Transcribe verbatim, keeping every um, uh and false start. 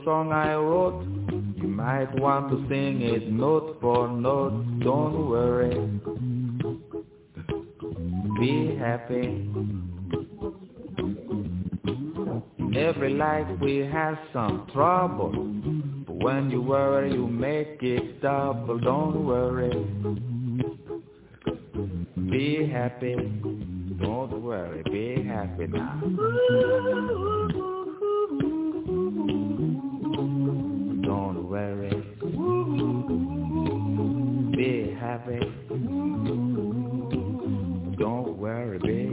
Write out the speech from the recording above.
song I wrote. You might want to sing it note for note. Don't worry, be happy. In every life we have some trouble, but when you worry you make it double. Don't worry, be happy. Don't worry, be happy now. Don't worry, be happy. Don't worry, be